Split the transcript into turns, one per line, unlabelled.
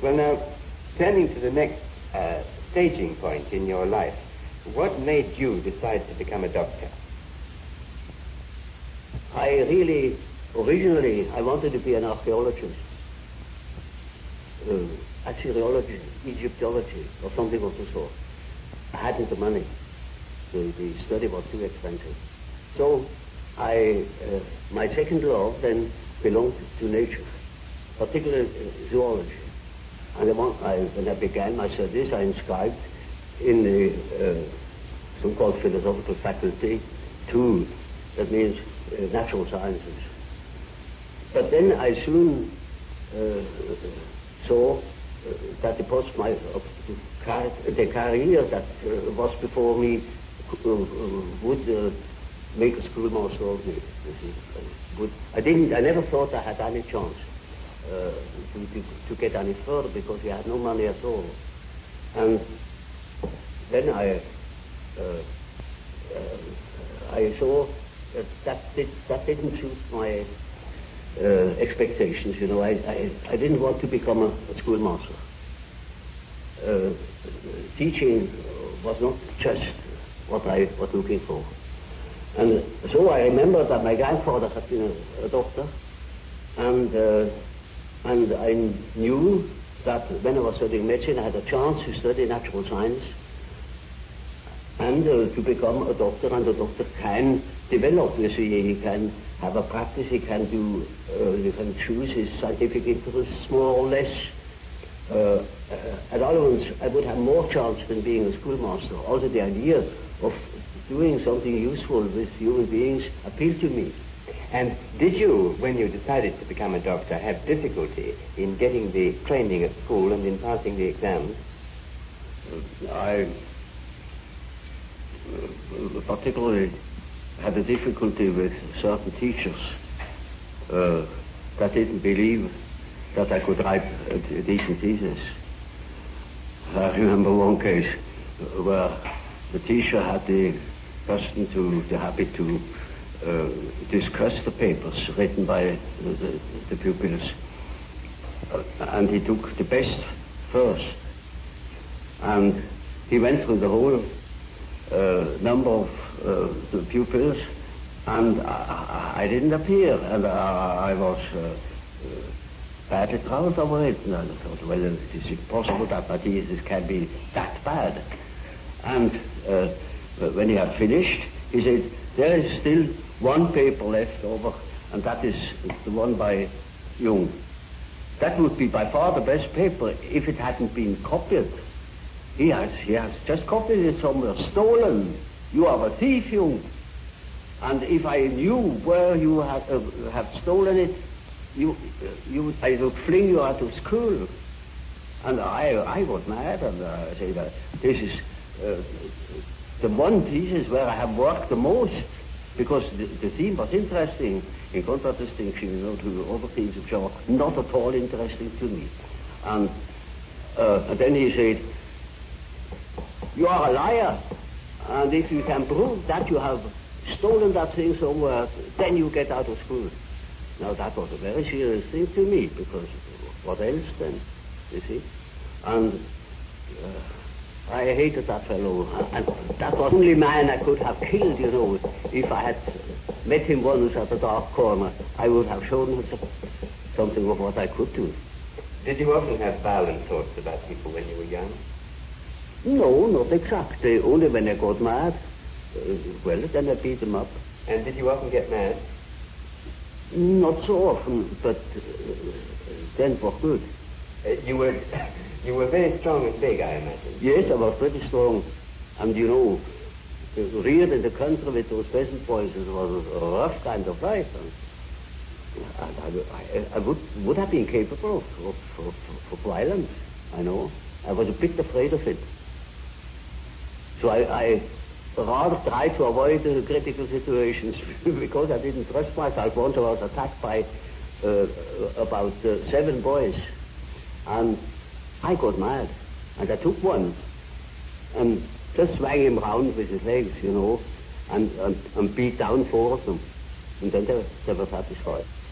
Well, now, turning to the next staging point in your life, what made you decide to become a doctor?
Originally, I wanted to be an archaeologist, Assyriology, Egyptology, or something of the sort. I hadn't the money. The study was too expensive. So my second love then belonged to nature, particularly zoology. And when I began my studies, I inscribed in the so-called philosophical faculty 2, that means natural sciences. But then I soon saw that the career that was before me would make a schoolmaster of me. I never thought I had any chance to get any further because we had no money at all. And then I saw that didn't suit my expectations. You know, I didn't want to become a schoolmaster. Teaching was not just what I was looking for. And so I remember that my grandfather had been a doctor, and I knew that when I was studying medicine, I had a chance to study natural science and to become a doctor, and the doctor can develop. You see, he can have a practice, he can do, he can choose his scientific interests more or less. At all events, I would have more chance than being a schoolmaster. Also, the idea of doing something useful with human beings appealed to me.
And did you, when you decided to become a doctor, have difficulty in getting the training at school and in passing the exams?
I particularly had a difficulty with certain teachers that didn't believe that I could write a decent thesis. I remember one case where the teacher had the habit to discuss the papers written by the pupils, and he took the best first, and he went through the whole number of the pupils, and I didn't appear, and I was badly troubled over it, and I thought, well, it is impossible that my thesis can be that bad. And when he had finished, he said, there is still one paper left over, and that is the one by Jung. That would be by far the best paper if it hadn't been copied. He has just copied it somewhere, stolen. You are a thief, Jung. And if I knew where you have stolen it, I would fling you out of school. And I was mad, and I say that this is the one thesis where I have worked the most, because the theme was interesting, in contradistinction, to other themes which are not at all interesting to me. And then he said, you are a liar, and if you can prove that you have stolen that thing somewhere, then you get out of school. Now that was a very serious thing to me, because what else then, you see? And I hated that fellow, and that was the only man I could have killed, if I had met him once at a dark corner. I would have shown him something of what I could do.
Did you often have violent thoughts about people when you were young?
No, not exactly. Only when I got mad. Well, then I beat them up.
And did you often get mad?
Not so often, but then for good.
You were very strong and big, I imagine.
Yes, I was pretty strong. And reared in the country with those peasant boys, it was a rough kind of life. And I would have been capable of violence, I know. I was a bit afraid of it. So I rather tried to avoid critical situations because I didn't trust myself. Once I was attacked by about 7 boys, and I got mad, and I took one and just swung him round with his legs, and beat down 4 of them, and then they were satisfied.